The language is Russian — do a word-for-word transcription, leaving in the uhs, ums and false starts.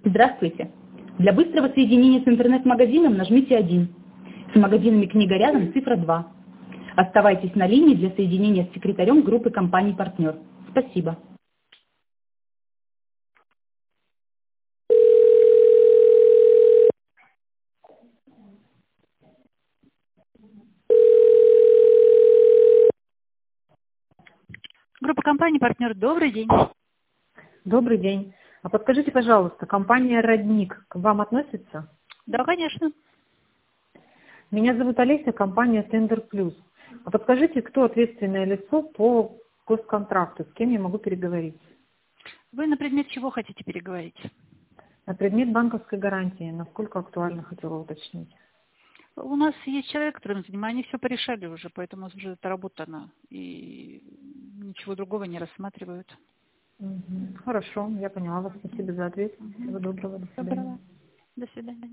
Здравствуйте. Для быстрого соединения с интернет-магазином нажмите один. С магазинами «Книга рядом» цифра два. Оставайтесь на линии для соединения с секретарем группы компаний-партнер. Спасибо. Группа компаний-партнер, добрый день. Добрый день. А подскажите, пожалуйста, компания «Родник» к вам относится? Да, конечно. Меня зовут Олеся, компания «Тендер Плюс». А подскажите, кто ответственное лицо по госконтракту, с кем я могу переговорить? Вы на предмет чего хотите переговорить? На предмет банковской гарантии, насколько актуально, хотела уточнить. У нас есть человек, которым занимаюсь, они все порешали уже, поэтому уже отработано, и ничего другого не рассматривают. Мгм. Хорошо, я поняла вас. Спасибо за ответ. Всего доброго. До свидания. Доброго. До свидания.